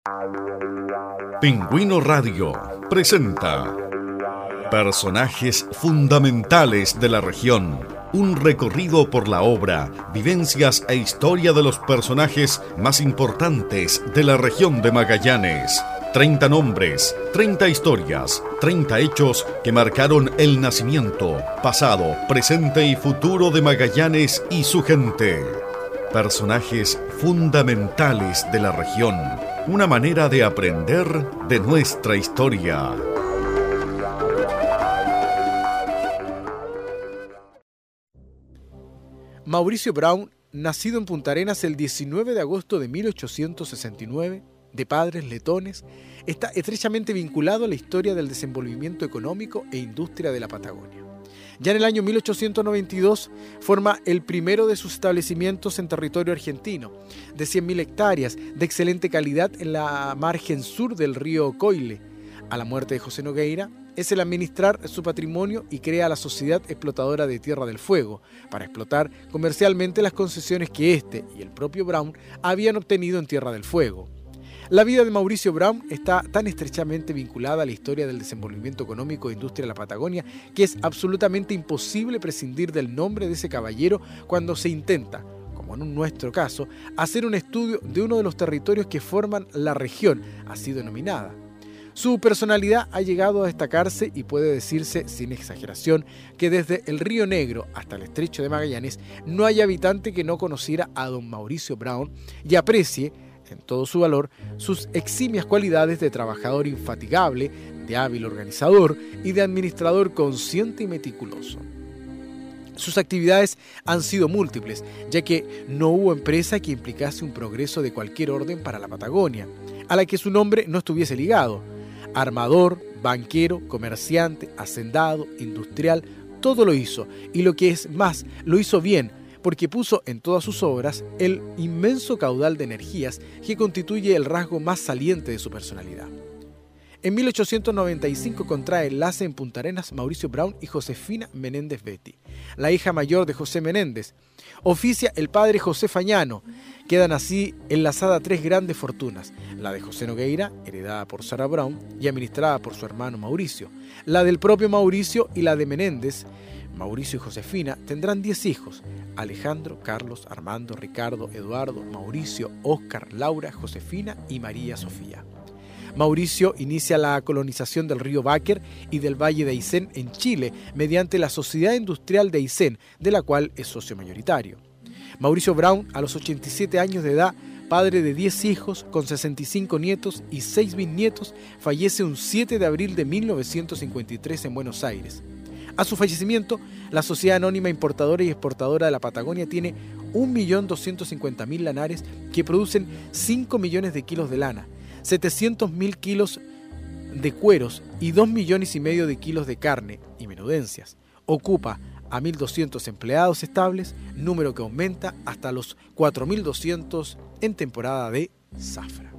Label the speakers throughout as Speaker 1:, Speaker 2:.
Speaker 1: Pingüino Radio presenta Personajes fundamentales de la región. Un recorrido por la obra, vivencias e historia de los personajes más importantes de la región de Magallanes. 30 nombres, 30 historias, 30 hechos que marcaron el nacimiento, pasado, presente y futuro de Magallanes y su gente. Personajes fundamentales de la región. Una manera de aprender de nuestra historia.
Speaker 2: Mauricio Brown, nacido en Punta Arenas el 19 de agosto de 1869, de padres letones, está estrechamente vinculado a la historia del desenvolvimiento económico e industria de la Patagonia. Ya en el año 1892 forma el primero de sus establecimientos en territorio argentino, de 100.000 hectáreas, de excelente calidad en la margen sur del río Coile. A la muerte de José Nogueira, es el administrar su patrimonio y crea la Sociedad Explotadora de Tierra del Fuego, para explotar comercialmente las concesiones que éste y el propio Brown habían obtenido en Tierra del Fuego. La vida de Mauricio Brown está tan estrechamente vinculada a la historia del desenvolvimiento económico e industria de la Patagonia que es absolutamente imposible prescindir del nombre de ese caballero cuando se intenta, como en nuestro caso, hacer un estudio de uno de los territorios que forman la región, así denominada. Su personalidad ha llegado a destacarse y puede decirse, sin exageración, que desde el Río Negro hasta el Estrecho de Magallanes no hay habitante que no conociera a don Mauricio Brown y aprecie, en todo su valor, sus eximias cualidades de trabajador infatigable, de hábil organizador y de administrador consciente y meticuloso. Sus actividades han sido múltiples, ya que no hubo empresa que implicase un progreso de cualquier orden para la Patagonia, a la que su nombre no estuviese ligado. Armador, banquero, comerciante, hacendado, industrial, todo lo hizo, y lo que es más, lo hizo bien, porque puso en todas sus obras el inmenso caudal de energías que constituye el rasgo más saliente de su personalidad. En 1895 contrae enlace en Punta Arenas Mauricio Brown y Josefina Menéndez Betti, la hija mayor de José Menéndez. Oficia el padre José Fañano. Quedan así enlazadas tres grandes fortunas: la de José Nogueira, heredada por Sara Brown y administrada por su hermano Mauricio; la del propio Mauricio y la de Menéndez. Mauricio y Josefina tendrán 10 hijos: Alejandro, Carlos, Armando, Ricardo, Eduardo, Mauricio, Óscar, Laura, Josefina y María Sofía. Mauricio inicia la colonización del río Báquer y del Valle de Aysén en Chile mediante la Sociedad Industrial de Aysén, de la cual es socio mayoritario. Mauricio Brown, a los 87 años de edad, padre de 10 hijos, con 65 nietos y 6 bisnietos, fallece un 7 de abril de 1953 en Buenos Aires. A su fallecimiento, la Sociedad Anónima Importadora y Exportadora de la Patagonia tiene 1.250.000 lanares que producen 5 millones de kilos de lana, 700.000 kilos de cueros y 2,5 millones de kilos de carne y menudencias. Ocupa a 1.200 empleados estables, número que aumenta hasta los 4.200 en temporada de zafra.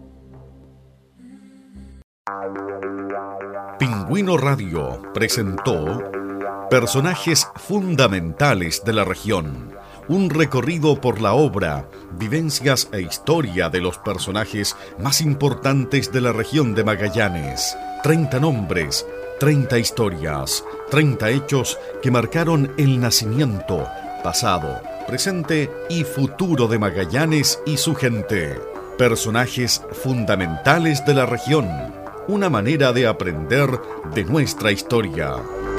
Speaker 1: Pingüino Radio presentó Personajes fundamentales de la región. Un recorrido por la obra, vivencias e historia de los personajes más importantes de la región de Magallanes. 30 nombres, 30 historias, 30 hechos que marcaron el nacimiento, pasado, presente y futuro de Magallanes y su gente. Personajes fundamentales de la región. Una manera de aprender de nuestra historia.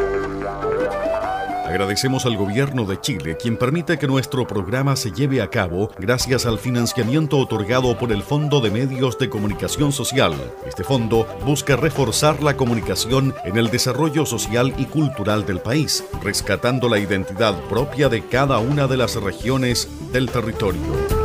Speaker 1: Agradecemos al Gobierno de Chile, quien permite que nuestro programa se lleve a cabo gracias al financiamiento otorgado por el Fondo de Medios de Comunicación Social. Este fondo busca reforzar la comunicación en el desarrollo social y cultural del país, rescatando la identidad propia de cada una de las regiones del territorio.